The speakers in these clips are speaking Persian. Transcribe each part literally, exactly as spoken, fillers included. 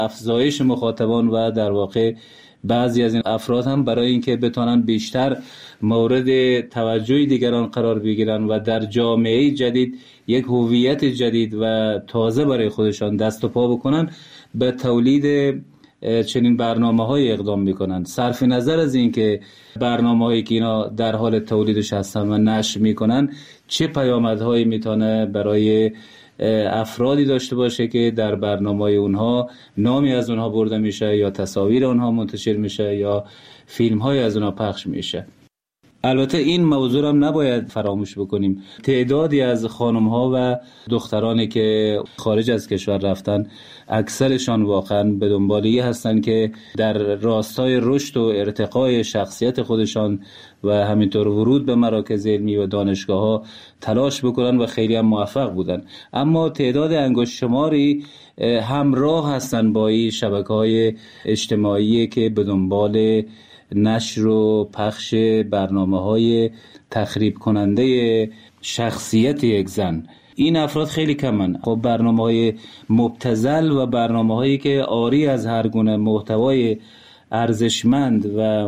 افزایش مخاطبان و در واقع بعضی از این افراد هم برای اینکه بتونن بیشتر مورد توجه دیگران قرار بگیرن و در جامعه جدید یک هویت جدید و تازه برای خودشان دست و پا بکنن، به تولید چنین برنامه‌های اقدام میکنن. صرف نظر از این که برنامه‌هایی که اینا در حال تولیدش هستن و نشر میکنن چه پیامدهایی میتونه برای افرادی داشته باشه که در برنامه اونها نامی از اونها برده میشه یا تصاویر اونها منتشر میشه یا فیلم های از اونها پخش میشه. البته این موضوع هم نباید فراموش بکنیم. تعدادی از خانم ها و دخترانی که خارج از کشور رفتن، اکثرشان واقعا به دنبالی هستن که در راستای رشد و ارتقای شخصیت خودشان و همینطور ورود به مراکز علمی و دانشگاه ها تلاش بکنن و خیلی هم موفق بودن. اما تعداد انگشت شماری همراه هستن با این شبکه‌های اجتماعی که به دنبال نشر و پخش برنامه‌های تخریب کننده شخصیت یک زن. این افراد خیلی کمن. خب برنامه‌های مبتذل و برنامه‌هایی که عاری از هر گونه محتوای ارزشمند و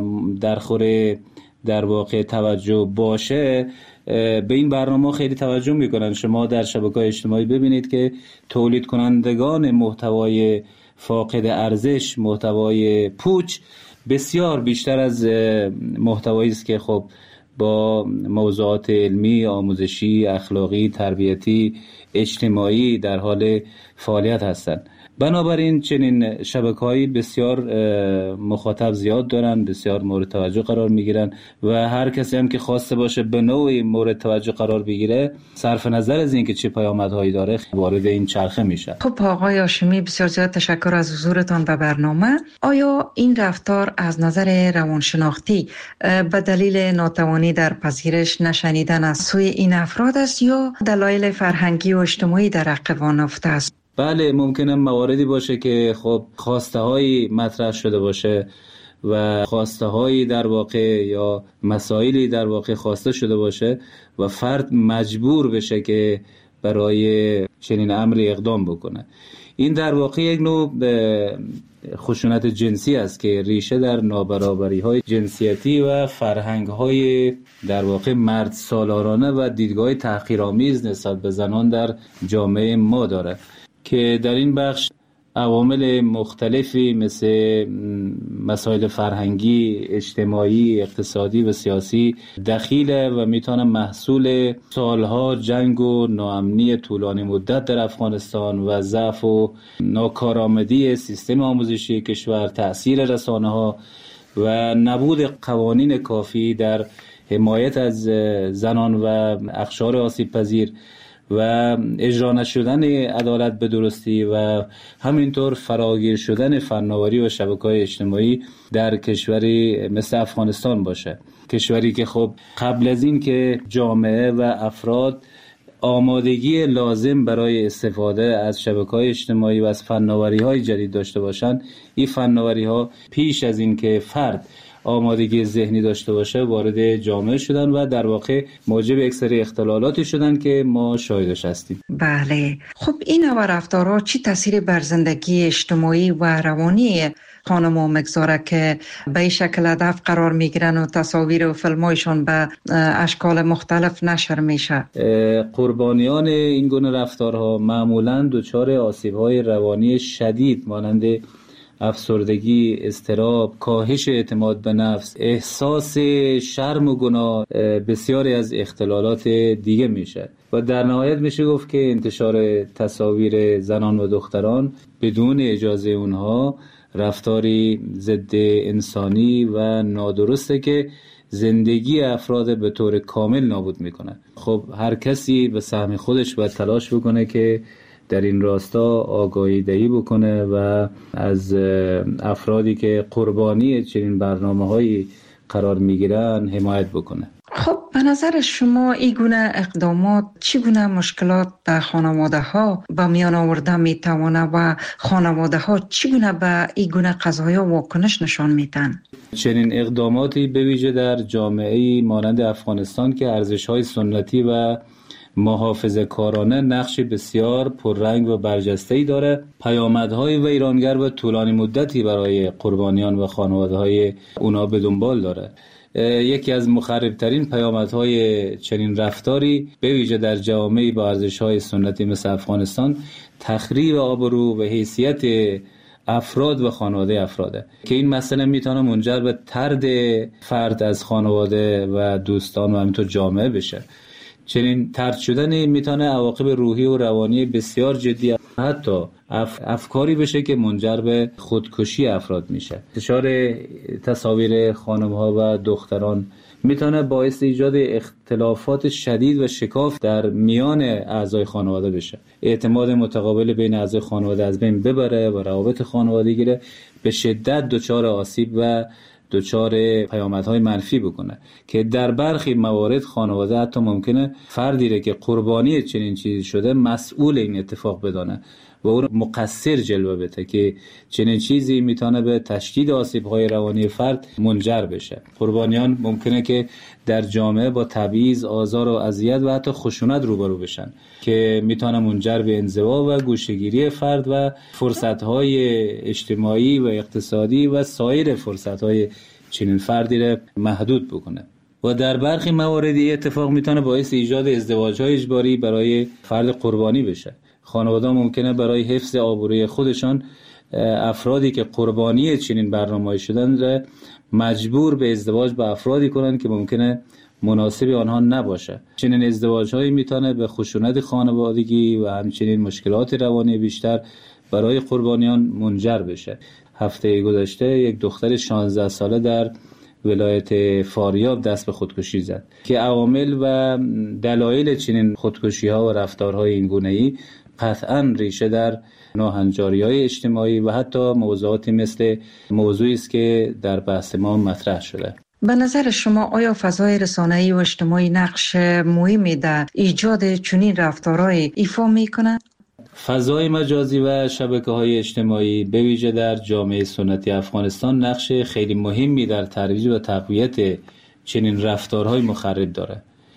درخور در واقع توجه باشه، به این برنامه خیلی توجه میکنن. شما در شبکه‌های اجتماعی ببینید که تولید کنندگان محتوای فاقد ارزش، محتوای پوچ، بسیار بیشتر از محتوایی است که خب با موضوعات علمی، آموزشی، اخلاقی، تربیتی، اجتماعی در حال فعالیت هستند. بنابراین چنین شبکه‌هایی بسیار مخاطب زیاد دارن، بسیار مورد توجه قرار میگیرن و هر کسی هم که خواسته باشه به نوعی مورد توجه قرار بگیره، صرف نظر از اینکه چه پیامدهایی داره، وارد این چرخه میشه. خب آقای هاشمی، بسیار زیاد تشکر از حضورتان به برنامه. آیا این رفتار از نظر روانشناختی به دلیل ناتوانی در پذیرش نشنیدن از سوی این افراد است یا دلایل فرهنگی و اجتماعی در حق آن نهفته است؟ بله، ممکنه مواردی باشه که خب خواسته هایی مطرح شده باشه و خواسته هایی در واقع یا مسائلی در واقع خواسته شده باشه و فرد مجبور بشه که برای چنین امری اقدام بکنه. این در واقع یک نوع خشونت جنسی است که ریشه در نابرابری های جنسیتی و فرهنگ های در واقع مرد سالارانه و دیدگاه تحقیرآمیز نسبت به زنان در جامعه ما داره که در این بخش عوامل مختلفی مثل مسائل فرهنگی، اجتماعی، اقتصادی و سیاسی دخیله و میتونه محصول سالها جنگ و ناامنی طولانی مدت در افغانستان و ضعف و ناکارآمدی سیستم آموزشی کشور، تأثیر رسانه‌ها و نبود قوانین کافی در حمایت از زنان و اقشار آسیب پذیر و اجرا نشدن عدالت به درستی و همینطور فراگیر شدن فناوری و شبکه‌های اجتماعی در کشوری مثل افغانستان باشه. کشوری که خب قبل از این که جامعه و افراد آمادگی لازم برای استفاده از شبکه‌های اجتماعی و از فناوری‌های جدید داشته باشند، این فناوری‌ها پیش از این که فرد آمادگی ذهنی داشته باشه وارد جامعه شدن و در واقع موجب یک سری اختلالاتی شدن که ما شاهدش هستیم. بله، خب این نوع رفتارها چی تاثیر بر زندگی اجتماعی و روانی خانم‌ها میگذاره که به این شکل هدف قرار میگیرن و تصاویر و فیلم‌هایشون به اشکال مختلف نشر میشه؟ قربانیان این گونه رفتارها معمولاً دچار آسیب‌های روانی شدید مانند افسردگی، اضطراب، کاهش اعتماد به نفس، احساس شرم و گناه، بسیاری از اختلالات دیگه میشه و در نهایت میشه گفت که انتشار تصاویر زنان و دختران بدون اجازه اونها رفتاری ضد انسانی و نادرسته که زندگی افراد به طور کامل نابود میکنه. خب هر کسی به سهم خودش باید تلاش بکنه که در این راستا آگاهی دهی بکنه و از افرادی که قربانی چنین برنامه‌هایی قرار میگیرن حمایت بکنه. خب به نظر شما این گونه اقدامات چی گونه مشکلات در خانواده ها به میان آورده میتونه و خانواده ها چی گونه به این گونه قضایا واکنش نشان میدن؟ چنین اقداماتی به ویژه در جامعه‌ای مانند افغانستان که ارزش‌های سنتی و محافظه کارانه نقش بسیار پررنگ و برجسته‌ای داره. پیامدهای ویرانگر و طولانی مدتی برای قربانیان و خانواده‌های اونا به دنبال داره. یکی از مخربترین پیامدهای چنین رفتاری به ویژه در جوامعی با ارزش‌های سنتی مثل افغانستان تخریب آبرو و حیثیت افراد و خانواده افراده که این مسئله میتونه منجر به طرد فرد از خانواده و دوستان و همینطور جامعه بشه. چنین طرد شدن میتونه عواقب روحی و روانی بسیار جدی حتی اف... افکاری بشه که منجر به خودکشی افراد میشه. انتشار تصاویر خانم‌ها و دختران میتونه باعث ایجاد اختلافات شدید و شکاف در میان اعضای خانواده بشه. اعتماد متقابل بین اعضای خانواده از بین ببره و روابط خانوادگی رو به شدت دچار آسیب و دچار پیامدهای منفی بکنه که در برخی موارد خانواده حتی ممکنه فردی را که قربانی چنین چیزی شده مسئول این اتفاق بدانه و او مقصر جلوه بده که چنین چیزی میتونه به تشدید آسیب‌های روانی فرد منجر بشه. قربانیان ممکنه که در جامعه با تبعیض، آزار و اذیت و حتی خشونت روبرو بشن که میتونه منجر به انزوا و گوشه‌گیری فرد و فرصت‌های اجتماعی و اقتصادی و سایر فرصت‌های چنین فردی را محدود بکنه. و در برخی موارد این اتفاق میتونه باعث ایجاد ازدواج‌های اجباری برای فرد قربانی بشه. خانواده ممکنه برای حفظ آبروی خودشان افرادی که قربانی چنین برنامه‌ای شدن را مجبور به ازدواج با افرادی کنند که ممکنه مناسب آنها نباشه. چنین ازدواج‌هایی میتونه به خشونت خانوادگی و همچنین مشکلات روانی بیشتر برای قربانیان منجر بشه. هفته گذشته یک دختر شانزده ساله در ولایت فاریاب دست به خودکشی زد که عوامل و دلایل چنین خودکشی‌ها و رفتارهای این گونه‌ای قطعاً ریشه در ناهنجاری‌های اجتماعی و حتی موضوعاتی مثل موضوعی است که در بحث ما مطرح شده. به نظر شما آیا فضای رسانه‌ای و اجتماعی نقش مهمی در ایجاد چنین رفتارهای ایفا می‌کنند؟ فضای مجازی و شبکه‌های اجتماعی به ویژه در جامعه سنتی افغانستان نقش خیلی مهمی در ترویج و تقویت چنین رفتارهای مخرب داره.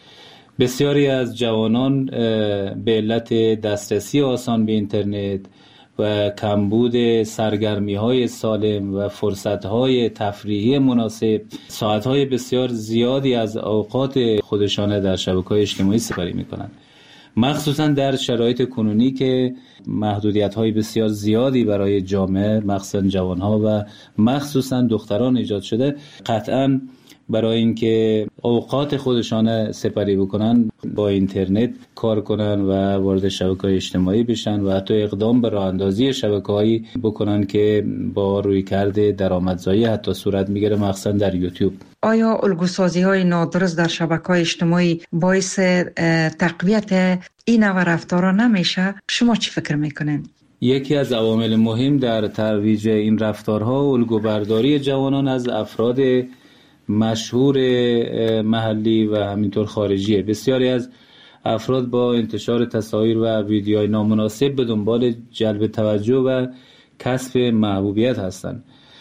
بسیاری از جوانان به علت دسترسی آسان به اینترنت و کمبود سرگرمی‌های سالم و فرصت‌های تفریحی مناسب ساعت‌های بسیار زیادی از اوقات خودشان در شبکه‌های اجتماعی سپری می‌کنند. مخصوصا در شرایط کنونی که محدودیت‌های بسیار زیادی برای جامعه مخصوصا جوان‌ها و مخصوصا دختران ایجاد شده، قطعاً برای اینکه اوقات خودشان سپری بکنن با اینترنت کار کنن و وارد شبکه‌های اجتماعی بشن و حتی اقدام به راه اندازی شبکه‌هایی بکنن که با رویکرد درآمدزایی حتی صورت میگیره مخصوصا در یوتیوب. آیا الگوسازی‌های نادرست در شبکه‌های اجتماعی باعث تقویت این نوع رفتارها نمیشه؟ شما چی فکر میکنین؟ یکی از عوامل مهم در ترویج این رفتارها الگوبرداری جوانان از افراد مشهور محلی و همینطور خارجیه. بسیاری از افراد با انتشار تصاویر و ویدیوهای نامناسب به دنبال جلب توجه و کسب محبوبیت هستند.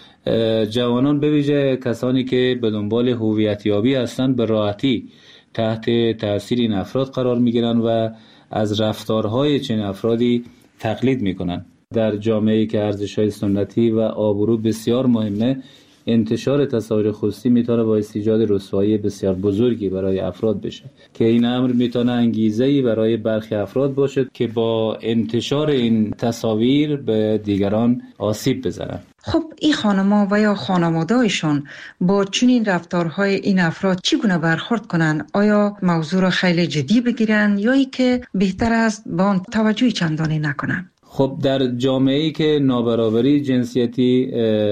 جوانان به ویژه کسانی که به دنبال هویتیابی هستند به راحتی تحت تاثیر این افراد قرار میگیرند و از رفتارهای چنین افرادی تقلید میکنند. در جامعه‌ای که ارزش‌های سنتی و آبرو بسیار مهمه، انتشار تصاویر خصوصی میتونه باعث ایجاد رسوایی بسیار بزرگی برای افراد بشه که این امر میتونه انگیزه‌ای برای برخی افراد باشه که با انتشار این تصاویر به دیگران آسیب بزنن. خب این خانم‌ها و یا خانواده‌هایشان با چنین رفتارهای این افراد چگونه برخورد کنن؟ آیا موضوع را خیلی جدی بگیرن یا ای که بهتر است با آن توجهی چندانی نکنن؟ خب در جامعه‌ای که نابرابری جنسیتی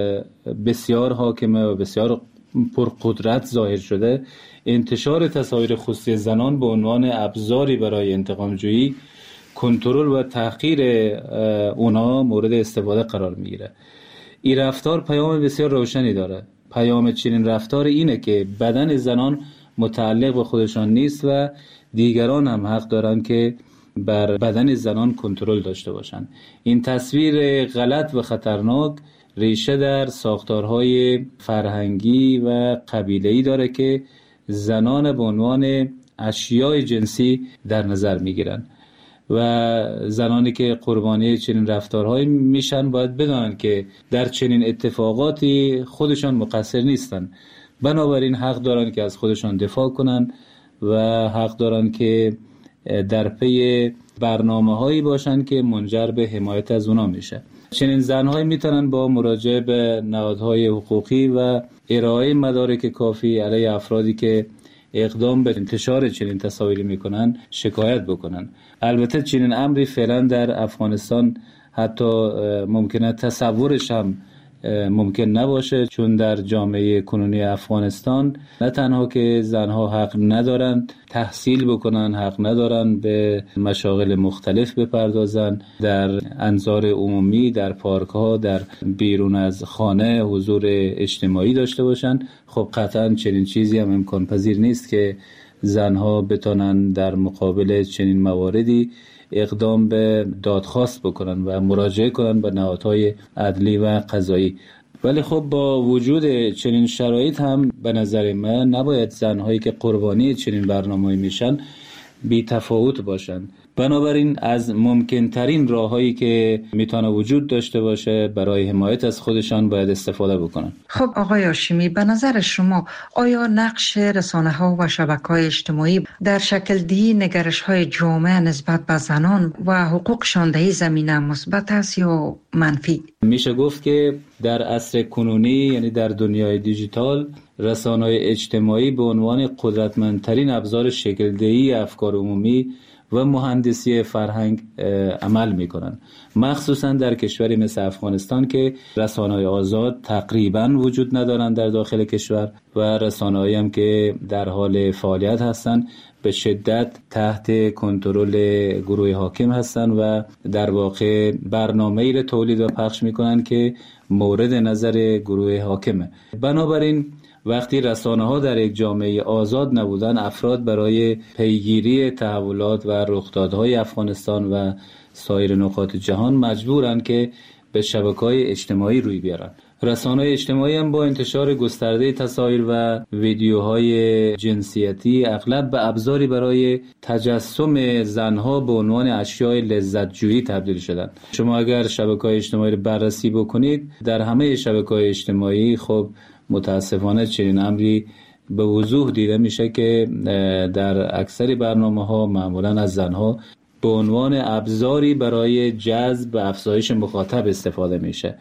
بسیار حاکمه و بسیار پرقدرت ظاهر شده، انتشار تصاویر خصوصی زنان به عنوان ابزاری برای انتقام‌جویی، کنترل و تحقیر اونا مورد استفاده قرار میگیره. این رفتار پیام بسیار روشنی داره. پیام چنین رفتار اینه که بدن زنان متعلق به خودشان نیست و دیگران هم حق دارن که بر بدن زنان کنترل داشته باشند. این تصویر غلط و خطرناک ریشه در ساختارهای فرهنگی و قبیله‌ای داره که زنان به عنوان اشیای جنسی در نظر میگیرن و زنانی که قربانی چنین رفتارهایی میشن باید بدانن که در چنین اتفاقاتی خودشان مقصر نیستن، بنابراین حق دارن که از خودشان دفاع کنن و حق دارن که در پی برنامه هایی باشن که منجر به حمایت از اونا میشه. چنین زنهایی میتونن با مراجعه به نهادهای حقوقی و ارائه مدارک کافی علیه افرادی که اقدام به انتشار چنین تصاویری میکنن شکایت بکنن. البته چنین امری فعلا در افغانستان حتی ممکنه تصورش هم ممکن نباشه، چون در جامعه کنونی افغانستان نه تنها که زنها حق ندارن تحصیل بکنن، حق ندارن به مشاغل مختلف بپردازن، در انظار عمومی، در پارک ها، در بیرون از خانه حضور اجتماعی داشته باشن. خب قطعا چنین چیزی هم امکان پذیر نیست که زنها بتونن در مقابل چنین مواردی اقدام به دادخواست بکنن و مراجعه کنن به نهادهای عدلی و قضایی. ولی خب با وجود چنین شرایط هم به نظر من نباید زنهایی که قربانی چنین برنامه‌ای میشن بی تفاوت باشن. بنابراین از ممکن ترین راههایی که میتونه وجود داشته باشه برای حمایت از خودشان باید استفاده بکنن. خب آقای هاشمی، به نظر شما آیا نقش رسانه‌ها و شبکه‌های اجتماعی در شکل دهی نگرش‌های جامعه نسبت به زنان و حقوقشان در این زمینه مثبت است یا منفی؟ میشه گفت که در عصر کنونی، یعنی در دنیای دیجیتال، رسانه‌های اجتماعی به عنوان قدرتمندترین ابزار شکل دهی افکار عمومی و مهندسی فرهنگ عمل میکنن، مخصوصا در کشوری مثل افغانستان که رسانه‌های آزاد تقریبا وجود ندارن در داخل کشور و رسانه‌هایی هم که در حال فعالیت هستن به شدت تحت کنترل گروه حاکم هستن و در واقع برنامه‌ای را تولید و پخش میکنن که مورد نظر گروه حاکمه. بنابراین وقتی رسانه‌ها در یک جامعه آزاد نبودن، افراد برای پیگیری تحولات و رخدادهای افغانستان و سایر نقاط جهان مجبورن که به شبکه‌های اجتماعی روی بیارن. رسانه‌های اجتماعی هم با انتشار گسترده تصاویر و ویدیوهای جنسیتی اغلب به ابزاری برای تجسم زنها به عنوان اشیاء لذت‌جویی تبدیل شدن. شما اگر شبکه‌های اجتماعی رو بررسی بکنید، در همه شبکه‌های اجتماعی خب متاسفانه چنین امری به وضوح دیده میشه که در اکثر برنامه‌ها معمولاً از زنها به عنوان ابزاری برای جذب و افزایش مخاطب استفاده میشه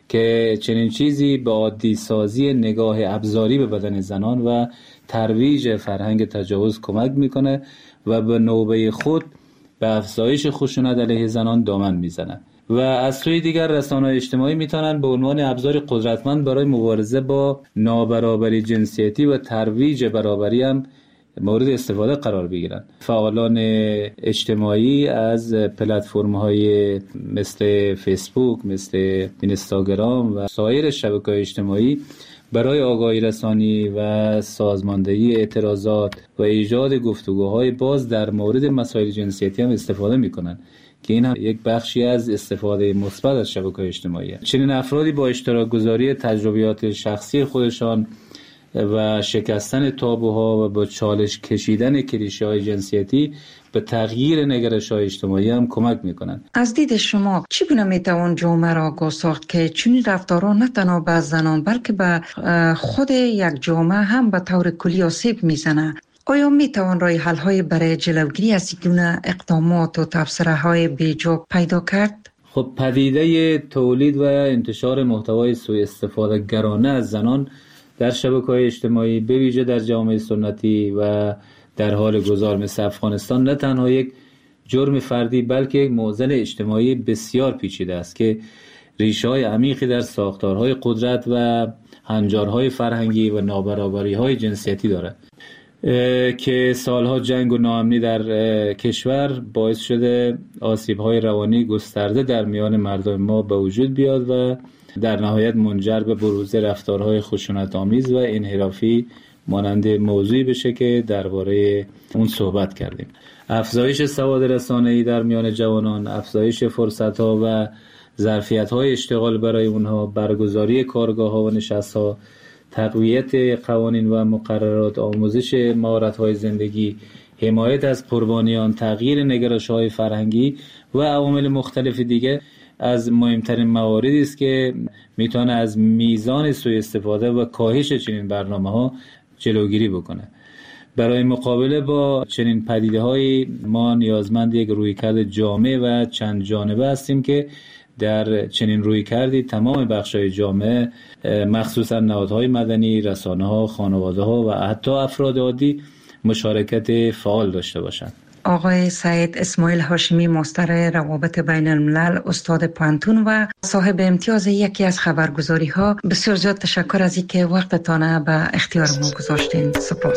که چنین چیزی به عادی سازی نگاه ابزاری به بدن زنان و ترویج فرهنگ تجاوز کمک میکنه و به نوبه خود به افزایش خشونت علیه زنان دامن میزنه. و از سوی دیگر رسانه‌های اجتماعی میتونن به عنوان ابزار قدرتمند برای مبارزه با نابرابری جنسیتی و ترویج برابری هم مورد استفاده قرار بگیرن. فعالان اجتماعی از پلتفرم‌های مثل فیسبوک، مثل اینستاگرام و سایر شبکه‌های اجتماعی برای آگاهی رسانی و سازماندهی اعتراضات و ایجاد گفتگوهای باز در مورد مسائل جنسیتی هم استفاده میکنن که این هم یک بخشی از استفاده مثبت از شبکه‌های اجتماعی است. چنین افرادی با اشتراک گذاری تجربیات شخصی خودشان و شکستن تابوها و با چالش کشیدن کلیشه‌های جنسیتی به تغییر نگرش‌های اجتماعی هم کمک می‌کنند. از دید شما چگونه میتوان جامعه را آگاه ساخت که چنین رفتارها نه تنها به زنان بلکه به خود یک جامعه هم به طور کلی آسیب میزنه؟ آیا میتوان راه حل‌های برای جلوگیری از این گونه اقدامات و تبصره‌های بیجا پیدا کرد؟ خب پدیده تولید و انتشار محتوای سوء استفاده گرانه از زنان در شبکه‌های اجتماعی به ویژه در جامعه سنتی و در حال گذار مثل افغانستان نه تنها یک جرم فردی بلکه یک معضل اجتماعی بسیار پیچیده است که ریشه‌های عمیقی در ساختارهای قدرت و هنجارهای فرهنگی و نابرابری‌های جنسیتی دارد که سالها جنگ و ناامنی در کشور باعث شده آسیب‌های روانی گسترده در میان مردم ما به وجود بیاد و در نهایت منجر به بروز رفتارهای خشونت‌آمیز و انحرافی مانند موضوعی بشه که درباره اون صحبت کردیم. افزایش سواد رسانه‌ای در میان جوانان، افزایش فرصت‌ها و ظرفیت‌های اشتغال برای اونها، برگزاری کارگاه‌ها و نشست‌ها، تقویت قوانین و مقررات، آموزش مهارت‌های زندگی، حمایت از قربانیان، تغییر نگرش‌های فرهنگی و عوامل مختلف دیگه از مهمترین مواردی است که میتونه از میزان سوء استفاده و کاهش چنین برنامه‌ها جلوگیری بکنه. برای مقابله با چنین پدیده‌های ما نیازمند یک رویکرد جامع و چند جانبه هستیم که در چنین رویکردی تمام بخش‌های جامعه، مخصوصا نهادهای مدنی، رسانه‌ها، خانواده‌ها و حتی افراد عادی مشارکت فعال داشته باشند. آقای سعید اسماعیل هاشمی، مستر روابط بین الملل، استاد پانتون و صاحب امتیاز یکی از خبرگزاری ها، بسیار زیاد تشکر از اینکه وقتتان به اختیار ما گذاشتین. سپاس.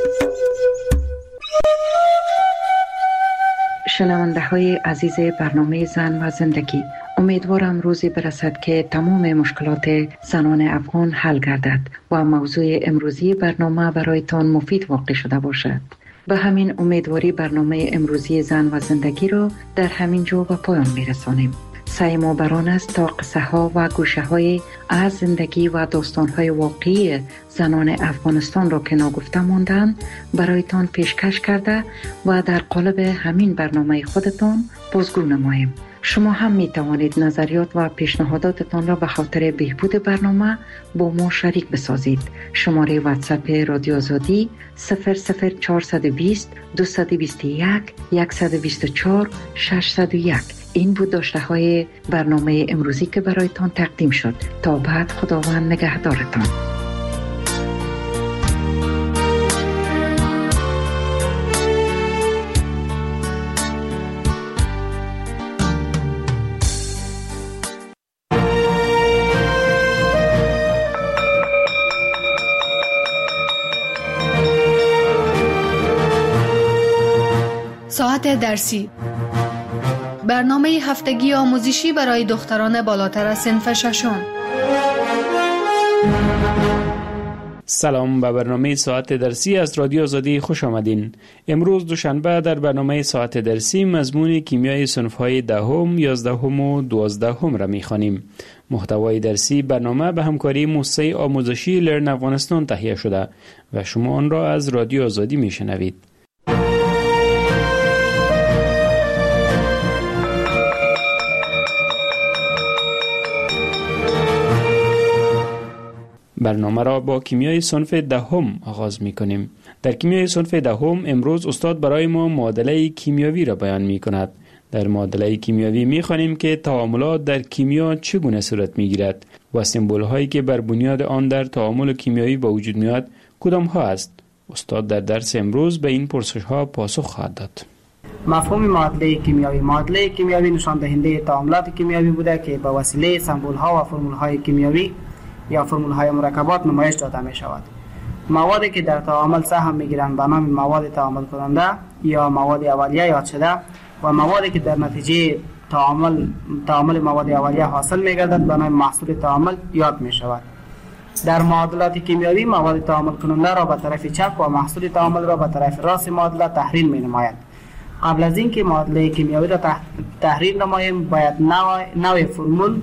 شنونده های عزیز برنامه زن و زندگی، امیدوارم روزی برسد که تمام مشکلات زنان افغان حل گردد و موضوع امروزی برنامه برایتان مفید واقع شده باشد. به همین امیدواری برنامه امروزی زن و زندگی را در همین جا به پایان میرسانیم. سعی ما بران است تا قصه ها و گوشه های از زندگی و داستان های واقعی زنان افغانستان را که ناگفته ماندن برایتان پیشکش کرده و در قالب همین برنامه خودتان بازگو نماییم. شما هم می توانید نظریات و پیشنهاداتتان را به خاطر بهبود برنامه با ما شریک بسازید. شماره واتساپ رادیو آزادی صفر صفر چهارصد و بیست دویست و بیست و یک صد و بیست و چهار ششصد و یک. این بود داشته های برنامه امروزی که برایتان تقدیم شد. تا بعد، خداوند نگهدارتان. ساعت درسی، برنامه هفتگی آموزشی برای دختران بالاتر از صنف ششم. سلام، به برنامه ساعت درسی از رادیو آزادی خوش آمدین. امروز دوشنبه در برنامه ساعت درسی مضمون کیمیای صنف‌های دهم، یازدهم و دوازدهم را می‌خوانیم. محتوای درسی برنامه به همکاری موسسه آموزشی لرن افغانستان تهیه شده و شما آن را از رادیو آزادی می‌شنوید. برنامه را با کیمیای صنف دهم آغاز می کنیم. در کیمیای صنف دهم امروز استاد برای ما معادله کیمیاوی را بیان می کند. در معادله کیمیاوی می خوانیم که تعاملات در کیمیا چگونه صورت می گیرد و سمبول هایی که بر بنیاد آن در تعامل کیمیایی به وجود می آید کدام ها است. استاد در درس امروز به این پرسش ها پاسخ خواهد داد. مفهوم معادله کیمیاوی: معادله کیمیاوی نشان دهنده تعاملات کیمیاوی بوده که با وسیله سمبول ها و فرمول های کیمیاوی یا فرمول های مرکبات نمایش داده می شود. موادی که در تعامل سهم می گیرند به نام مواد تعامل کننده یا مواد اولیه یاد شده و موادی که در نتیجه تعامل تعامل مواد اولیه حاصل می گردد به نام محصول تعامل یاد می شود. در معادلات کیمیاوی مواد تعامل کننده را به طرف چپ و محصول تعامل را به طرف راست معادله تحریل می نماید. قبل از اینکه معادله کیمیاوی را تحریل نماییم باید نوع نوع فرمول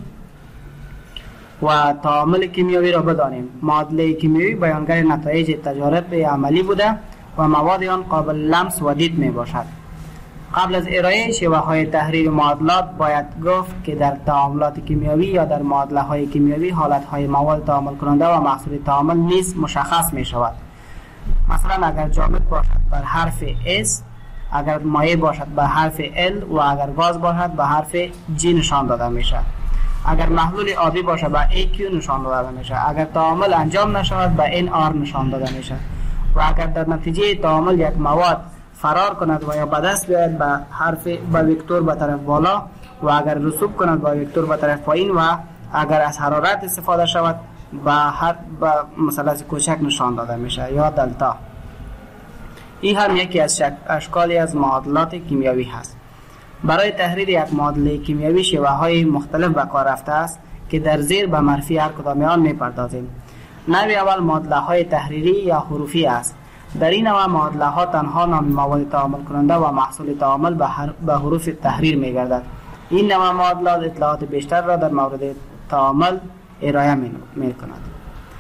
و تعامل کیمیاوی را بدانیم. معادله کیمیاوی بیانگر نتایج تجارب عملی بوده و مواد آن قابل لمس و دید می باشد. قبل از ارائه شیوه های تحریل معادلات باید گفت که در تعاملات کیمیاوی یا در معادله های کیمیاوی حالت های مواد تعامل کننده و محصول تعامل نیز مشخص می شود. مثلا اگر جامد باشد بر حرف S، اگر مایع باشد به حرف L و اگر گاز باشد به حرف G نشان داده می شود. اگر محلول آبی باشه به ای کیو نشان داده میشه. اگر تعامل انجام نشود به ان آر نشان داده میشه. و اگر در نتیجه تعامل یک مواد فرار کند و یا به دست بیاید به حرف به وکتور به طرف بالا و اگر رسوب کند به وکتور به طرف پایین و اگر از حرارت استفاده شود به هر به مثلث کوچک نشان داده میشه یا دلتا. این هم یکی از اشکالی از معادلات کیمیاوی هست. برای تحریر یک معادله کیمیاوی شیوه های مختلف به کار رفته است که در زیر به معرفی هر کدام آن می‌پردازیم. نوع اول معادله های تحریری یا حروفی است. در این نوع معادله ها تنها نام مواد تعامل کننده و محصول تعامل به, به حروف تحریر می‌گردد. این نوع معادلات اطلاعات بیشتر را در مورد تعامل ارائه می‌کند.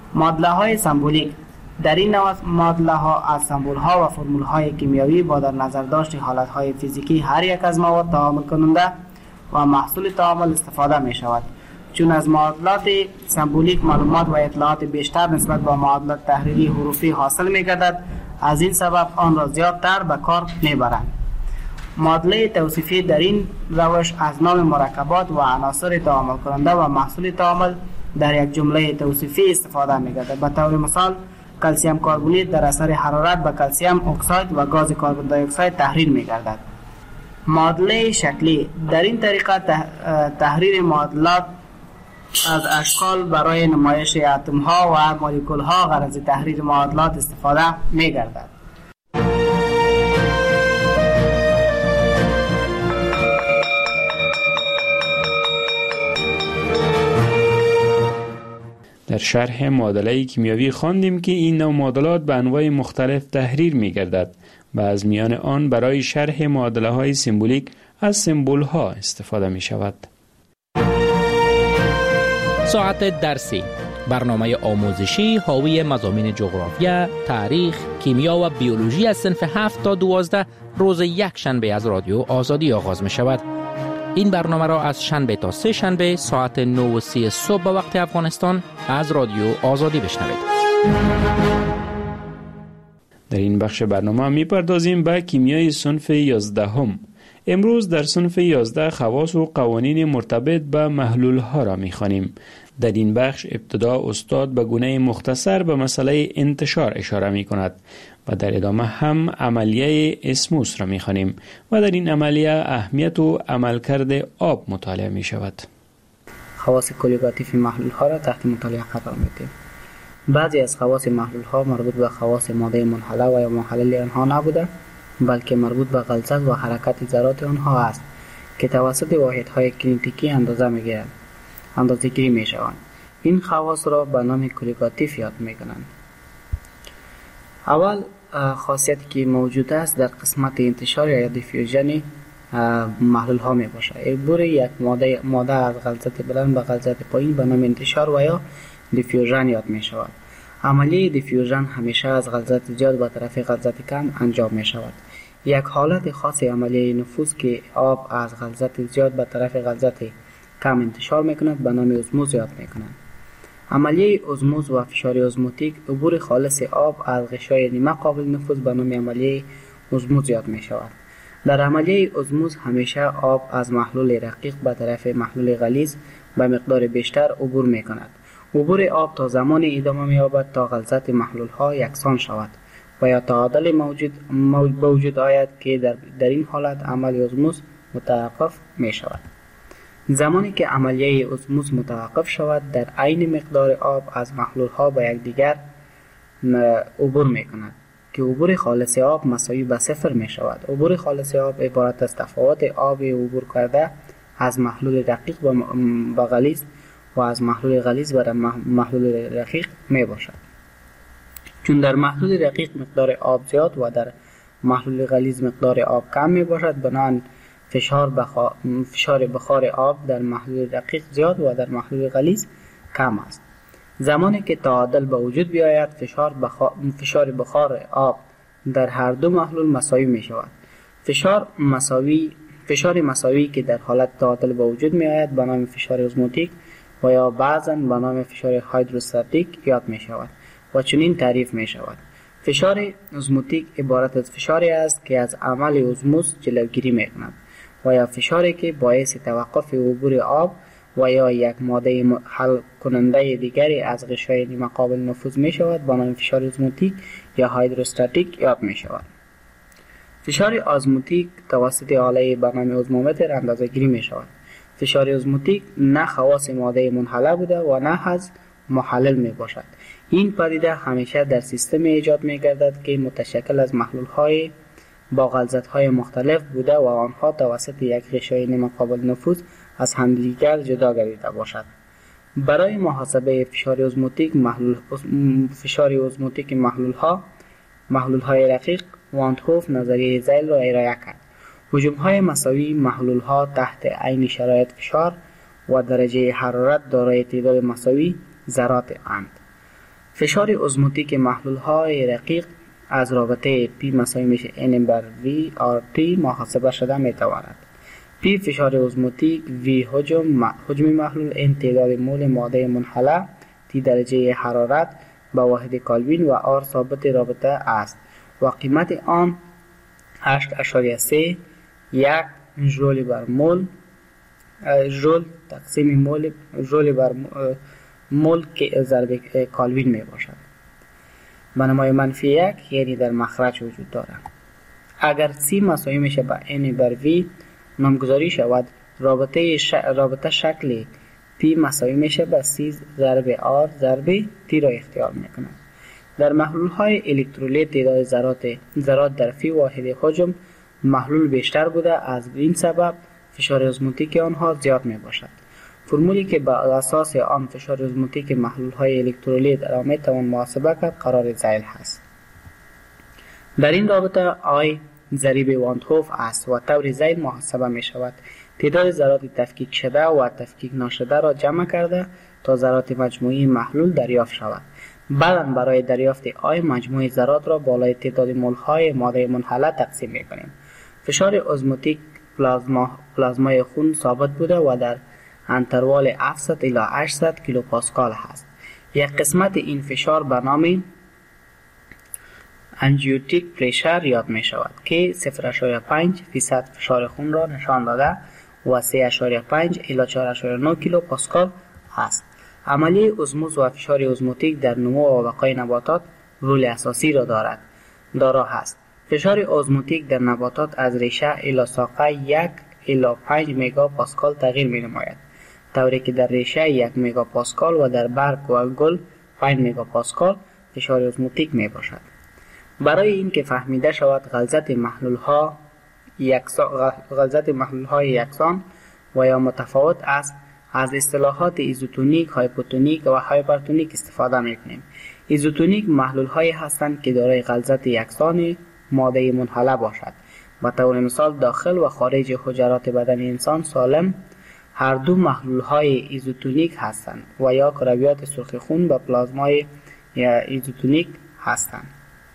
معادله های سمبولیک. در این نوع معادله ها از سمبول ها و فرمول های کیمیایی با در نظر داشت حالت های فیزیکی هر یک از مواد تعامل کننده و محصول تعامل استفاده می شود. چون از معادلات سمبولیک معلومات و اطلاعات بیشتر نسبت با معادلات تحریری حروفی حاصل می گردد، از این سبب آن را زیادتر به کار می برند. معادله توصیفی در این روش از نام مرکبات و عناصر تعامل کننده و محصول تعامل در یک جمله توصیفی استفاده می گردد. به طور مثال کلسیم کربونیت در اثر حرارت به کلسیم اکساید و گاز کربن دی اکساید تحریر می گردد. معادله شکلی. در این طریقه تحریر معادلات از اشکال برای نمایش اتم ها و مولکول ها غرض تحریر معادلات استفاده می گردد. در شرح معادله کیمیایی خواندیم که این نوع معادلات به انواع مختلف تحریر می گردد و از میان آن برای شرح معادله های سمبولیک از سمبول ها استفاده می شود. ساعت درسی، برنامه آموزشی حاوی مضامین جغرافیا، تاریخ، کیمیا و بیولوژی از صنف هفت تا دوازده روز یک شنبه از رادیو آزادی آغاز می شود. این برنامه را از شنبه تا سه شنبه ساعت نه و سی صبح به وقت افغانستان از رادیو آزادی بشنوید. در این بخش برنامه می پردازیم به کیمیای صنف یازدهم. امروز در صنف یازده خواص و قوانین مرتبط به محلول ها را می خوانیم. در این بخش ابتدا استاد به گونه مختصر به مسئله انتشار اشاره می کند و در ادامه هم عملیه اسموس را می خوانیم و در این عملیه اهمیت و عملکرد آب مطالعه می شود. خواص کلیگاتیف محلول ها را تحت مطالعه قرار می دهیم. بعضی از خواص محلول ها مربوط به خواص ماده منحله و یا محلل آنها نبوده، بلکه مربوط به غلظت و حرکت ذرات آنها است که توسط واحدهای کینتیکی اندازه می گیرند. اندازه گیری می شوند. این خواص را به نام کلیگاتیف یاد می کنند. اول خاصیتی که موجود است در قسمت انتشار یا دیفیوژن محلول ها می باشد. عبور یک ماده ماده از غلظت بلند به غلظت پایین به نام انتشار و یا دیفیوژن یاد می شود. عملیه دیفیوژن همیشه از غلظت زیاد به طرف غلظت کم انجام می شود. یک حالت خاص عملیه نفوذ که آب از غلظت زیاد به طرف غلظت کم انتشار می کند به نام اسموز یاد می کنند. عملیه اسموز و فشار اسموتیک عبور خالص آب از غشای نیمه قابل نفوذ به نام عملیه اسموز یاد می شود. در عملیه اسموز همیشه آب از محلول رقیق به طرف محلول غلیظ به مقدار بیشتر عبور می کند. عبور آب تا زمان ادامه می یابد تا غلظت محلول ها یکسان شود و یا تعادل موجود موجود آید که در, در این حالت عمل اسموز متوقف می شود. زمانی که عملیه اسموز متوقف شود در عین مقدار آب از محلول ها به یکدیگر عبور می کند که عبور خالص آب مساوی به صفر می شود. عبور خالص آب عبارت از تفاوت آب عبور کرده از محلول دقیق به غلیظ و از محلول غلیظ به محلول رقیق می باشد. چون در محلول رقیق مقدار آب زیاد و در محلول غلیظ مقدار آب کم می باشد، بنابراین فشار بخار فشار بخار آب در محلول دقیق زیاد و در محلول غلیظ کم است. زمانی که تعادل به وجود بیاید فشار بخار فشار بخار آب در هر دو محلول مساوی می شود. فشار مساوی فشار مساوی که در حالت تعادل به وجود می آید به نام فشار اسموتیک و یا بعضاً به نام فشار هایدروستاتیک یاد می شود و چنین تعریف می شود. فشار اسموتیک عبارت از فشاری است که از عمل اسموز جلوگیری می کند و یا فشاری که باعث توقف عبور آب و یا یک ماده حل کننده دیگری از غشای نیمه قابل نفوذ می شود با نام فشار اسموتیک یا هایدروستاتیک یاد می شود. فشار اسموتیک توسط آله به نام اسمومتر اندازه گیری می شود. فشار اسموتیک نه خواص ماده منحله بوده و نه از محلل می باشد. این پدیده همیشه در سیستم ایجاد می گردد که متشکل از محلول های با غلظت های مختلف بوده و آنها توسط یک غشای نیمه قابل نفوذ از همدیگر جدا گردیده باشد. برای محاسبه فشار اسموتیک محلول فشار اسموتیک محلول ها محلول های رقیق وان هوف نظریه زیل را ارائه کرد. حجم های مساوی محلول ها تحت عین شرایط فشار و درجه حرارت دارای تعداد مساوی ذرات اند. فشار ازموتیک محلول های رقیق از رابطه P مساوی میشه N بر V R T محاسبه شده میتواند. P فشار ازموتیک، V حجم حجم محلول، N تعداد مول ماده منحله، T درجه حرارت به واحد کلوین و R ثابت رابطه است و قیمت آن هشت اشاریه سه یک ژول بر مول ژول تقسیم مول ژول بر مول که ضرب کلوین می باشد. بنمای منفی یک یعنی در مخرج وجود دارد. اگر C مساوی میشه با N بر V نامگذاری شود، رابطه ش... رابطه شکل P مساوی میشه با C ضرب R ضرب T را اختیار میکنه. در محلول های الکترولیت تعداد ذرات ذرات در فی واحد حجم محلول بیشتر بوده، از این سبب فشار ازموتیک آنها زیاد می باشد. فرمولی که بر اساس آن فشار ازموتیک محلول های الکترولیت را می توان محاسبه کرد قرار ذیل هست. در این رابطه I ضریب وان هوف است و طور ذیل محاسبه می شود. تعداد ذرات تفکیک شده و تفکیک نشده را جمع کرده تا ذرات مجموعی محلول دریافت شود. بعدا برای دریافت آی مجموع ذرات را بالای تعداد مول های ماده منحله تقسیم می‌کنیم. فشار ازموتیک پلازما پلازمای خون ثابت بوده و در انتروال هفتصد الی هشتصد کیلو پاسکال است. یک قسمت این فشار به نام انژیوتیک پرشر یاد می شود که صفر اشاریه پنج فیصد فشار خون را نشان داده و سه اشاریه پنج الی چهار اشاریه نه کیلو پاسکال است. عملیه ازموز و فشار ازموتیک در نمو و بقای نباتات رول اساسی را دارد دارا هست. فشار ازموتیک در نباتات از ریشه الی ساقه یک الی پنج مگا پاسکال تغییر می نماید، طوری که در ریشه یک مگا پاسکال و در برگ و گل پنج مگا پاسکال فشار ازموتیک می باشد. برای اینکه فهمیده شود غلظت محلول ها یکسان غلظت محلول های یکسان و یا متفاوت است، از اصطلاحات ایزوتونیک، هایپوتونیک و هایپرتونیک استفاده میکنیم. ایزوتونیک محلول هایی هستند که دارای غلظت یکسان ماده منحله باشد. به طور مثال داخل و خارج حجرات بدن انسان سالم هر دو محلول های ایزوتونیک هستند و یا کرویات سرخ خون به پلازمای ایزوتونیک هستند.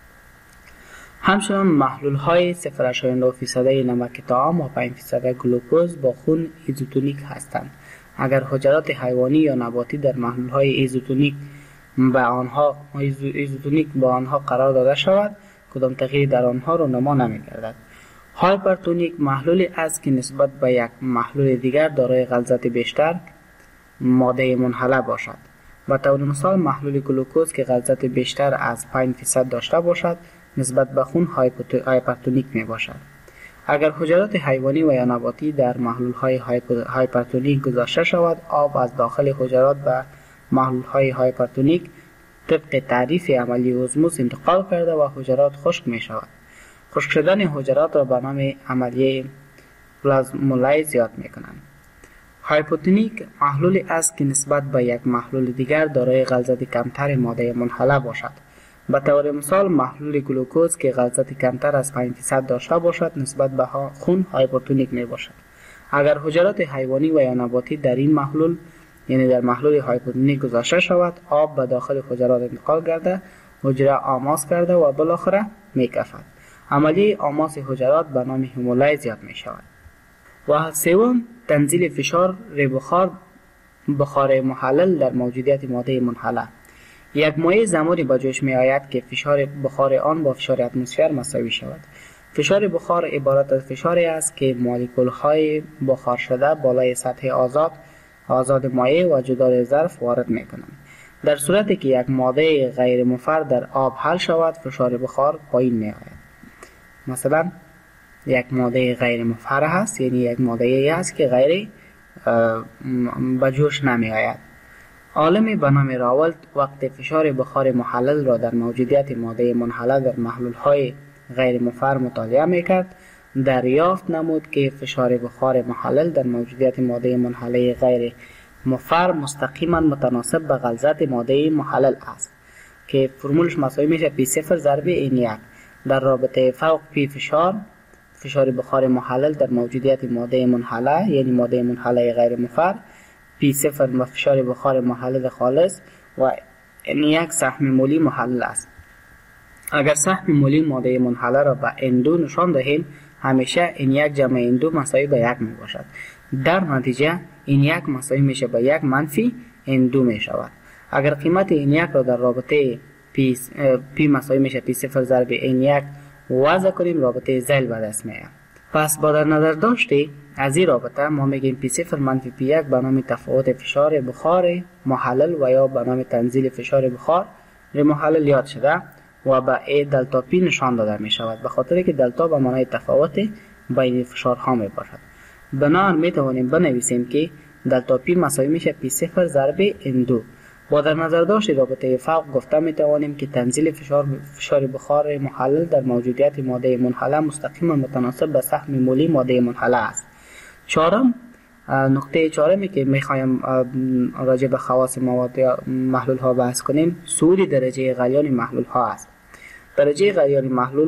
همچنان محلول های صفر اشاریه نه فیصد نمک طعام و پنج فیصد گلوکوز با خون ایزوتونیک هستند. اگر حجرات حیوانی یا نباتی در محلول های ایزوتونیک به آنها ایزوتونیک با آنها قرار داده شود، کدام تغییری در آنها رونما نمی‌گردد. هایپرتونیک محلولی است که نسبت به یک محلول دیگر دارای غلظت بیشتر ماده منحله باشد. به طور مثال محلول گلوکوز که غلظت بیشتر از پنج فیصد داشته باشد نسبت به خون هایپرتونیک می باشد. اگر حجرات حیوانی و یا نباتی در محلول های هایپرتونیک گذاشته شود، آب از داخل حجرات به محلول های هایپرتونیک طبق تعریف عملی ازموز انتقال کرده و حجرات خشک می شود. خشک شدن حجرات را به نام عملیه پلازمولیز یاد می کنند. هایپوتونیک محلولی است که نسبت به یک محلول دیگر دارای غلظت کمتر ماده منحله باشد. به طور مثال محلول گلوکوز که غلظت کمتر از پنج فیصد داشته باشد نسبت به خون هایپوتونیک می باشد. اگر حجرات حیوانی و یا نباتی در این محلول یعنی در محلول هایپوتونیک گذاشته شود، آب به داخل حجرات انتقال کرده، حجره آماس کرده و بالاخره می کفد. عملیه آماس حجرات به نام هیمولیز یاد می شود. و سوم تنزیل فشار بخار بخار محلل در موجودیت ماده منحله. یک مایع زمانی به جوش می آید که فشار بخار آن با فشار اتمسفر مساوی شود. فشار بخار عبارت از فشاری است که مولکول های بخار شده بالای سطح آزاد آزاد مایع و جدار ظرف وارد می کنند. در صورتی که یک ماده غیر مفر در آب حل شود، فشار بخار پایین می آید. مثلا یک ماده غیر مفر هست، یعنی یک ماده ای است که غیر به جوش نمی آید. عالم به نام راولت وقت فشار بخار محلل را در موجودیت ماده منحله در محلول های غیر مفر مطالعه می کرد، دریافت نمود که فشار بخار محلل در موجودیت ماده منحله غیر مفر مستقیما متناسب به غلظت ماده محلل است که فرمولش مساوی میشه پی صفر ضرب این یک. در رابطه فوق پی فشار فشار بخار محلل در موجودیت ماده منحله یعنی ماده منحله غیر مفر، پی صفر فشار بخار محلل خالص و این یک سهم مولی محلل است. اگر سهم مولی ماده منحله را به ان دو نشان دهیم، همیشه این یک جمع این دو مساوی به یک می باشد. در نتیجه این یک مساوی میشه به یک منفی این دو می شود. اگر قیمت این یک را در رابطه پی, پی مساوی میشه پی صفر ضرب این یک وضع کنیم، رابطه زیل به دست میاد. پس با در نظر داشته از این رابطه ما میگیم پی صفر منفی پی یک به نام تفاوت فشار بخار محلل و یا به نام تنزیل فشار بخار محلل یاد شده و به ای دلتا پی نشان داده می شود، به خاطر که دلتا به معنای تفاوت بین فشارها می باشد. بنابراین می توانیم بنویسیم که دلتا پی مساوی میشه پی صفر ضرب این دو. با در نظر داشت رابطه فوق گفته می توانیم که تنزیل فشار فشار بخار محلل در موجودیت ماده منحله مستقیما متناسب به سهم مولی ماده منحله است. چهارم، نقطه چهارمی که می خواهیم راجع به خواص مواد یا محلول ها بحث کنیم، صعود درجه غلیان محلول ها است. درجه غلیان محلول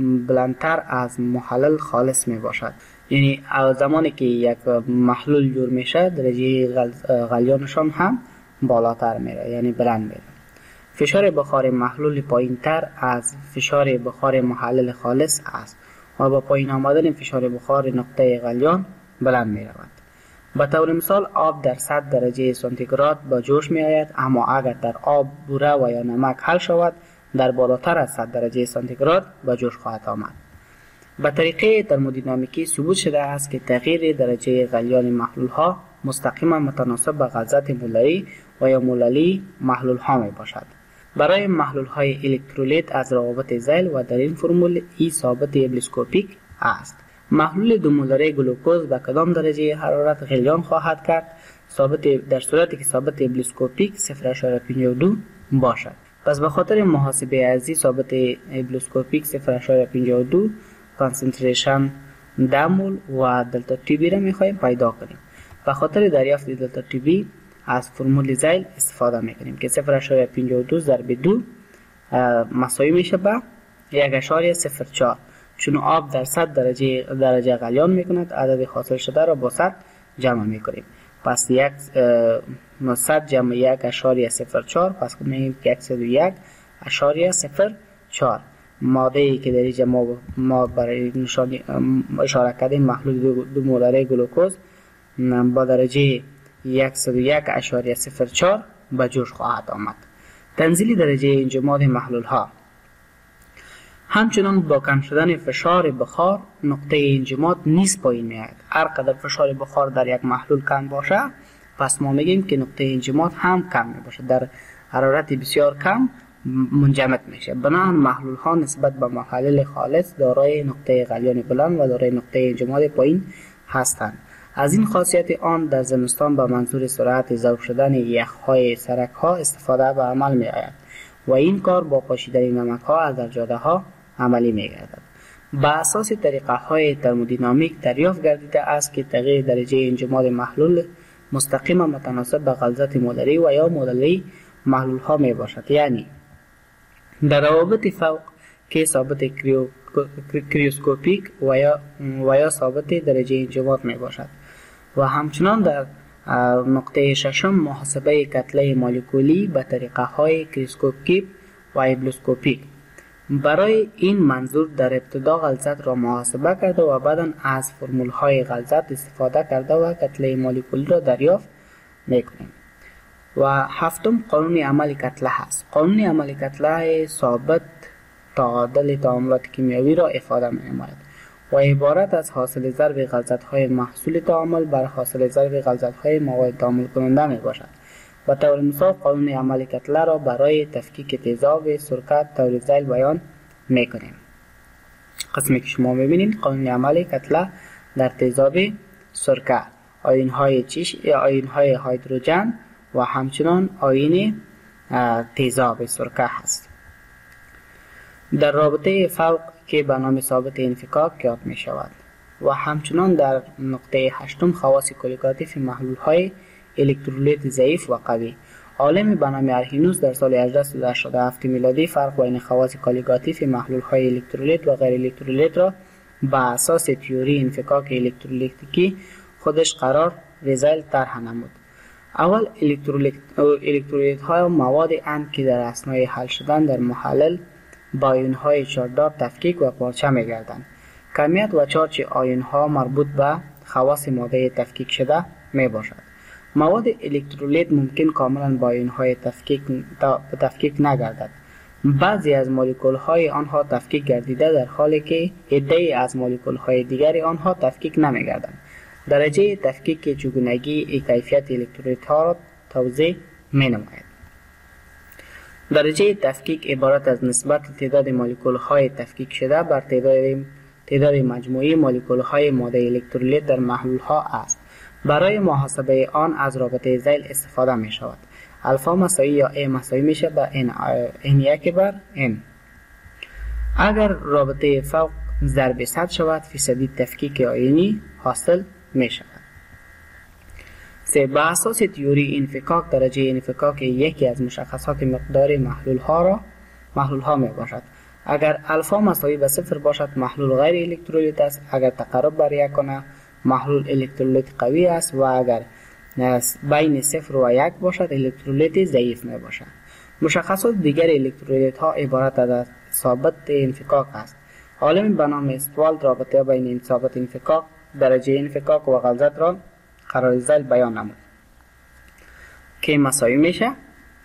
بلندتر از محلل خالص می باشد، یعنی زمانی که یک محلول جور میشه درجه غلیانشان هم بالاتر میره، یعنی بلند میره. فشار بخار محلول پایین تر از فشار بخار محلل خالص است و با پایین آمدن فشار بخار نقطه غلیان بلند می رود. به طور مثال آب در صد درجه سانتیگراد به جوش می آید، اما اگر در آب بوره و یا نمک حل شود در بالاتر از صد درجه سانتیگراد به جوش خواهد آمد. به طریقه ترمودینامیکی ثبوت شده است که تغییر درجه غلیان محلول ها مستقیما متناسب به غلظت مولری و یا موللی محلول ها می باشد. برای محلول های الکترولیت از روابط ذیل و در این فرمول ای ثابت ابلیسکوپیک است. محلول دو مولری گلوکوز به کدام درجه حرارت غلیان خواهد کرد؟ ثابت در صورتی که ثابت ابلیسکوپیک صفر ممیز پنجاه و دو باشد. پس به خاطر محاسبه ازی ثابت ابلیسکوپیک صفر ممیز پنجاه و دو کانسنتریشن ده مول و دلتا تی بی را می‌خواهیم پیدا کنیم. به خاطر دریافت دلتا تی بی از فرمول ذیل استفاده می‌کنیم که صفر ممیز پنجاه و دو ضرب دو مساوی میشه به یک ممیز صفر چهار. چون آب در صد درجه درجه غلیان میکند، عدد حاصل شده را با صد جمع میکنیم. پس یک صد جمع یک اشاریه صفر چهار، پس میگیم که صد و یک اشاریه صفر چهار. ماده ای که در اینجا ما, ما برای نشانی اشاره کردیم محلول دو, دو مولری گلوکوز با درجه صد و یک اشاریه صفر چهار به جوش خواهد آمد. تنزیل درجه انجماد محلول ها. همچنان با کم شدن فشار بخار نقطه انجماد نیز پایین می آید. هر قدر فشار بخار در یک محلول کم باشه، پس ما میگیم که نقطه انجماد هم کم می باشه، در حرارت بسیار کم منجمد میشه. بنابراین محلول ها نسبت به محلل خالص دارای نقطه غلیان بلند و دارای نقطه انجماد پایین هستند. از این خاصیت آن در زمستان به منظور سرعت ذوب شدن یخهای سرک ها استفاده به عمل می آید و این کار با پاشیدن نمک ها از در جاده ها عملی می گردد. با اساس طریقه های ترمودینامیک دریافت گردیده است که تغییر درجه انجماد محلول مستقیما متناسب به غلظت مولری و یا موللی محلول ها می باشد. یعنی در روابط فوق که ثابت کریو کریوسکوپیک و یا و یا ثابت درجه انجماد می باشد و همچنان در نقطه ششم محاسبه کتله مولکولی به طریقه های کریوسکوپیک و ابلیسکوپیک. برای این منظور در ابتدا غلظت را محاسبه کرده و بعدا از فرمول های غلظت استفاده کرده و کتله مولکولی را دریافت میکنیم. و هفتم قانون عمل کتله هست. قانون عمل کتله ثابت تعادل تعاملات کیمیایی را افاده می نماید و عبارت از حاصل ضرب غلظت های محصول تعامل بر حاصل ضرب غلظت های مواد تعامل کننده می باشد. به طور مثال قانون عمل کتله را برای تفکیک تیزاب سرکه طور ذیل بیان می کنیم. قسمی که شما می بینید قانون عمل کتله در تیزاب سرکه آیون های چیش یا آیون های هیدروژن و همچنان آیون تیزاب سرکه هست. در رابطه فوق که به نام ثابت انفکاک یاد می شود و همچنان در نقطه هشتم خواص کولیگاتیف محلول های الکترولیت ضعیف و قوی. عالم به نام ارهینوس در سال هزار و هشتصد و هشتاد و هفت میلادی فرق بین خواص کولیگاتیف محلول های الکترولیت و غیر الکترولیت را با اساس تئوری انفکاک الکترولیتیکی خودش قرار ذیل طرح نمود. اول الکترولیت الکترولیت های مواد اند که در اثنای حل شدن در محلل با آیون های چارجدار تفکیک و پارچه می گردند. کمیت و چارج آیون ها مربوط به خواص ماده تفکیک شده می باشد. مواد الکترولیت ممکن کاملا با آیون های تفکیک تفکیک نگردد. بعضی از مولکول های آنها تفکیک گردیده در حالی که عده‌ای از مولکول های دیگری آنها تفکیک نمی گردند. درجه تفکیک چگونگی کیفیت الکترولیت ها را توضیح می نماید. درجه تفکیک عبارت از نسبت تعداد مولکول های تفکیک شده بر تعداد تعداد مجموعی مولکول های ماده الکترولیت در محلول ها است. برای محاسبه آن از رابطه ذیل استفاده می شود. الفا مساوی یا A مساوی میشه با N N یک بر N. اگر رابطه فوق ضرب صد شود فیصدی تفکیک آیونی حاصل می شود. سه با اساس تئوری انفکاک درجه انفکاک یکی از مشخصات مقدار محلول ها را محلول ها می باشد. اگر الفا مساوی به صفر باشد محلول غیر الکترولیت است. اگر تقرب بر یک کنه محلول الکترولیت قوی است و اگر بین صفر و یک باشد الکترولیت ضعیف می باشد. مشخصات دیگر الکترولیت ها عبارت از ثابت انفکاک است. عالم به نام استوالد رابطه بین این ثابت انفکاک درجه انفکاک و غلظت را قرار ذیل بیان نمود که مساوی میشه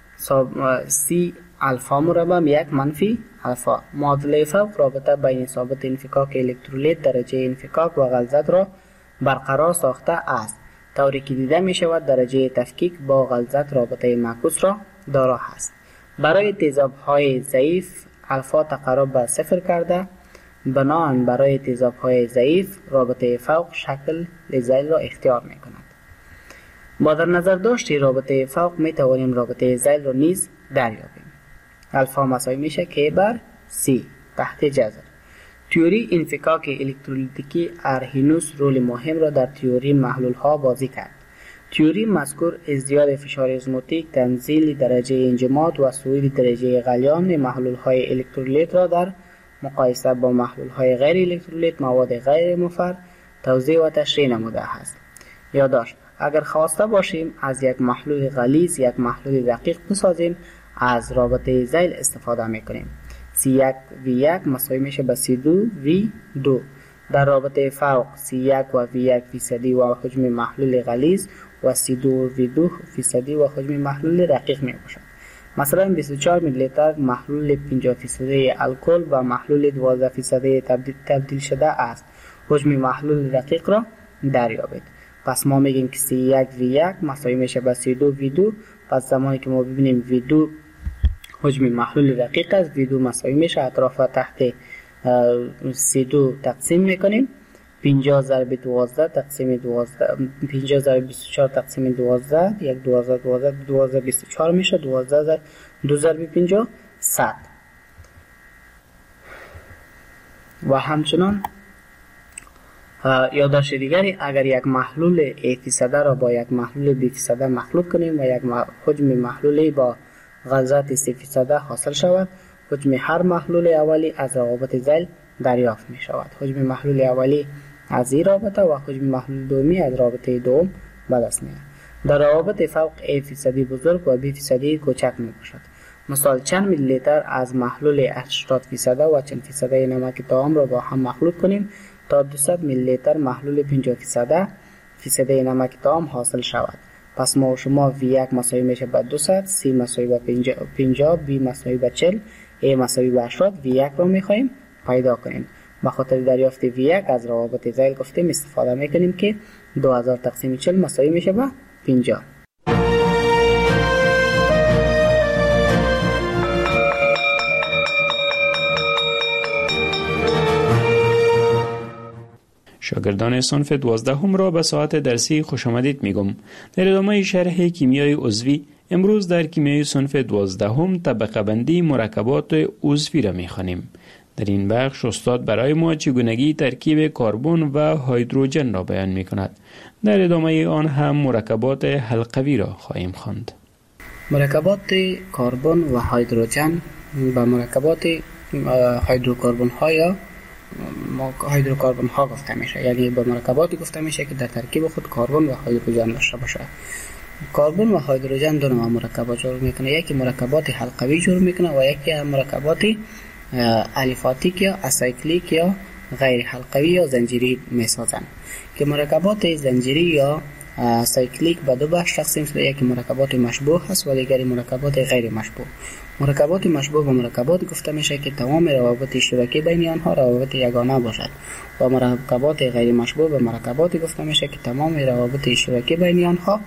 سی الفا مربع یک منفی الفا. معادله فوق رابطه بین ثابت انفکاک الکترولیت درجه انفکاک و غلظت را برقرار ساخته است. طوری که دیده می شود درجه تفکیک با غلظت رابطه معکوس را دارا است. برای تیزاب های ضعیف الفا تقرب به صفر کرده بنابراین برای تیزاب های ضعیف رابطه فوق شکل ذیل را اختیار می کند. با در نظر داشتی رابطه فوق می توانیم رابطه ذیل را نیز دریابیم. الفا مساوی میشه که بر سی تحت جذر. تئوری انفکاک الکترولیتیکی ارهینوس رول مهم را در تئوری محلول ها بازی کرد. تئوری مذکور ازدیاد فشار ازموتیک، تنزیل درجه انجماد و صعود درجه غلیان محلول های الکترولیت را در مقایسه با محلول های غیر الکترولیت مواد غیر مفر توضیح و تشریح نموده است. یادداشت: اگر خواسته باشیم از یک محلول غلیظ یک محلول دقیق بسازیم از رابطه ذیل استفاده میکنیم. سی یک وی یک مساوی میشه به سی دو وی دو. در رابطه فوق سی یک و وی یک فیصدی و حجم محلول غلیظ و سی دو وی دو فیصدی و حجم محلول رقیق می باشد. مثلا بیست و چهار میلی لیتر محلول پنجاه فیصدی الکل و محلول دوازده فیصدی تبدیل, تبدیل شده است. حجم محلول رقیق را دریابید. پس ما میگیم که سی یک وی یک مساوی میشه به سی دو وی دو. پس زمانی که ما ببینیم وی دو حجم محلول رقیق است وی دو مساوی میشه اطراف تحت سی دو تقسیم میکنیم. پنجاه ضرب دوازده تقسیم دوازده پنجاه ضرب بیست و چهار تقسیم دوازده یک دوازده دوازده دوازده بیست و چهار میشه. دوازده ضرب دو ضرب پنجاه صد. و همچنان یادداشت دیگری اگر یک محلول A فیصده را با یک محلول B فیصده مخلوط کنیم و یک حجم محلولی با غلظت سه فیصده حاصل شود حجم هر محلول اولی از روابط ذیل دریافت می شود. حجم محلول اولی از این رابطه و حجم محلول دومی از رابطه دوم به دست می آید. در روابط فوق A فیصدی بزرگ و B فیصدی کوچک می باشد. مثال چند میلی لیتر از محلول هشتاد فیصده و چند فیصده نمک طعام را با هم مخلوط کنیم تا دویست میلی لیتر محلول پنجاه فیصده فیصده نمک طعام حاصل شود. پس ما و شما وی یک مساوی میشه به دویست، C مساوی به پنجاه، B مساوی به چهل، A مساوی به هشتاد. وی یک را میخواهیم پیدا کنیم. به خاطر دریافت وی یک از روابط ذیل گفتیم استفاده میکنیم که دو هزار تقسیم چهل مساوی میشه به پنجاه. شاگردان صنف دوازدهم را به ساعت درسی خوش آمدید میگم. در ادامه شرح کیمیای عضوی امروز در کیمیای صنف دوازدهم طبقه بندی مرکبات عضوی را میخوانیم. در این بخش استاد برای ما چگونگی ترکیب کربن و هیدروژن را بیان میکند. در ادامه آن هم مرکبات حلقوی را خواهیم خواند. مرکبات کربن و هیدروژن به مرکبات هیدروکربن ها یا هیدروکربن ها گفته میشه، یعنی به مرکباتی گفته میشه که در ترکیب خود کربن و هیدروژن داشته باشه. کربن و هیدروژن دو نوع مرکبات جور میکنه، یکی مرکبات حلقوی جور میکنه و یکی مرکبات الیفاتیک یا اسایکلیک یا غیر حلقوی یا زنجیری میسازن که مرکبات زنجیری یا سایکلیک به دو بخش تقسیم شده، یکی مرکبات مشبوه هست و دیگری مرکبات غیر مشبوه. مرکبات مشبوه و مرکبات گفته میشه که تمام روابط اشتراکی بین آنها روابط یگانه باشد و مرکبات غیر مشبوه و مرکبات گفته میشه که تمام روابط اشتراکی بین آنها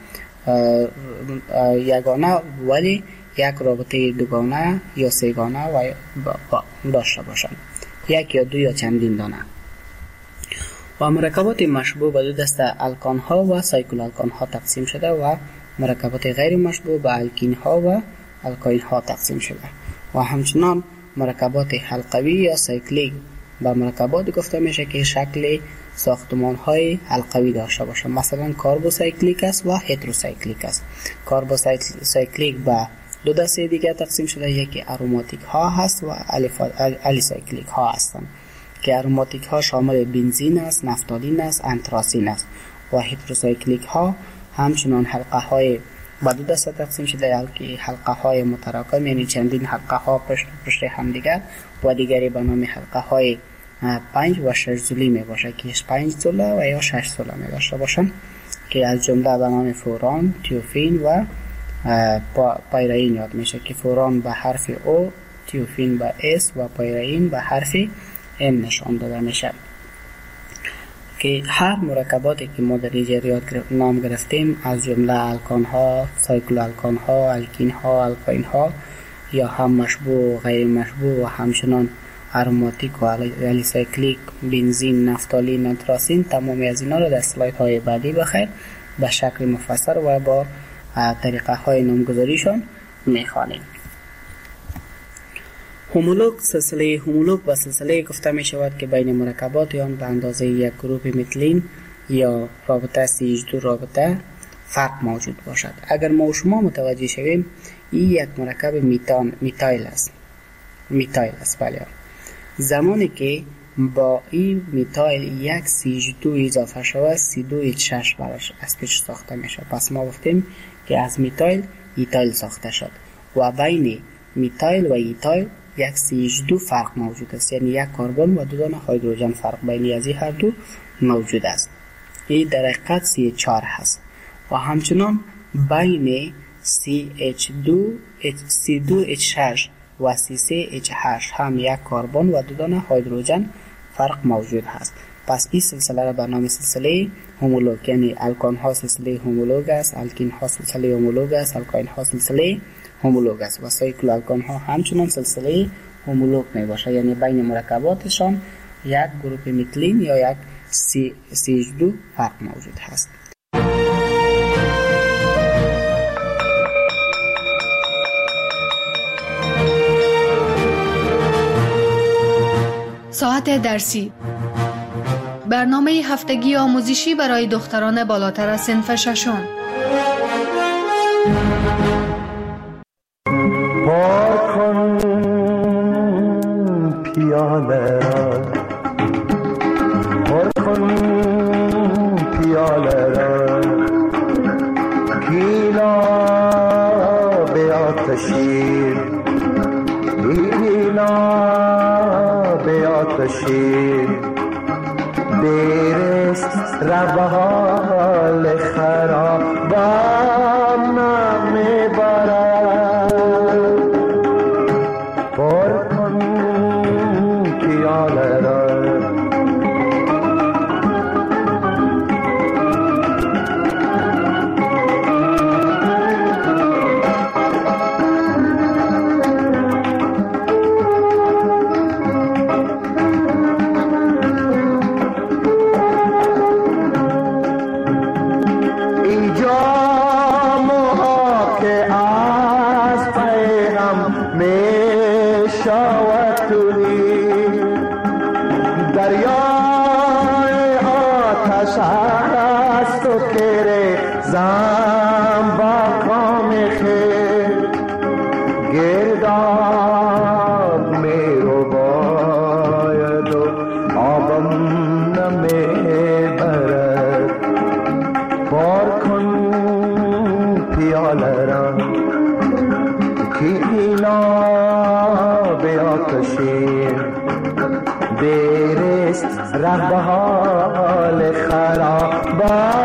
یگانه ولی یک رابطه دوگانه یا سه‌گانه و داشته باشند، یک یا دو یا چندین دانه. و مرکبات مشبوه به دو دسته الکان ها و سایکل الکان ها تقسیم شده و مرکبات غیر مشبوه به الکین ها و الکاین ها تقسیم شده و همچنان مرکبات حلقوی یا سایکلیک به مرکبات گفته میشه که شکل ساختمان های حلقوی داشته باشه، مثلا کاربوسایکلیک است و هتروسایکلیک است. کاربوسایکلیک به دو دسته دیگه تقسیم شده، یکی اروماتیک ها هست و الیسایکلیک ها هستند که اروماتیک ها شامل بنزین است، نفتالین است، انتراسین است و هتروسایکلیک ها همچنان حلقه های به دو دسته تقسیم شده، که حلقه های متراکم یعنی چندین حلقه ها پشت پشت هم دیگر و دیگری به نام حلقه های پنج و شش زولی می باشه که پنج زوله و یا شش زوله می داشته باشن که از جمله به نام فوران، تیوفین و پایرین یاد میشه که فوران به حرف او، تیوفین به اس و پایرین به حرف ام نشان داده میشه که هر مرکباتی که ما در اینجا نام گرفتیم از جمله الکان ها، سایکل الکان ها، الکین ها، الکاین ها یا هم مشبوه و غیر مشبوه و همچنان اروماتیک و الیسایکلیک، بنزین، نفتالین، انتراسین، تمامی از اینا رو در اسلاید های بعدی بخیر به شکل مفصل و با طریقه های نامگذاریشان میخوانیم. هومولوگ، سلسله هومولوگ و سلسله گفته می شود که بین مرکبات آن به اندازه یک گروپ متلین یا رابطه سی اچ دو رابطه فرق موجود باشد. اگر ما و شما متوجه شویم این یک مرکب میتان میتایل است میتایل است بله. زمانی که با این میتایل یک سی اچ دو اضافه شود سی دو اچ شش براش از پیش ساخته میشه، پس ما گفتیم که از میتایل ایتایل ساخته شد و بین میتایل و ایتایل یک سی اچ دو فرق موجود است، یعنی یک کربن و دو دانه هیدروژن فرق بین از این هر دو موجود است. این در حقیقت سی اچ چهار هست و همچنان بین سی اچ دو سی دو اچ شش و سی سه اچ هشت هم یک کربن و دو دانه هیدروژن فرق موجود هست. پس این سلسله را به نام سلسله هومولوگ، یعنی الکان ها سلسله هومولوگ است، الکین ها سلسله هومولوگ است، الکاین ها سلسله هومولوگ است و سایکل الکان ها همچنان سلسله هومولوگ می باشه، یعنی بین مرکباتشان یک گروپ متلین یا یک سی اچ دو فرق موجود هست. ساعت درسی، برنامه هفتگی آموزشی برای دختران بالاتر از صنف ششم. پاک کن پیاله را، پر کن پیاله را، گیلا به آتشی، گیلا به آتشی، بیرست ربال خرابم نمیبرد، پر کن پیاله را. کینا به آتشین دیرست ره به حال خرابات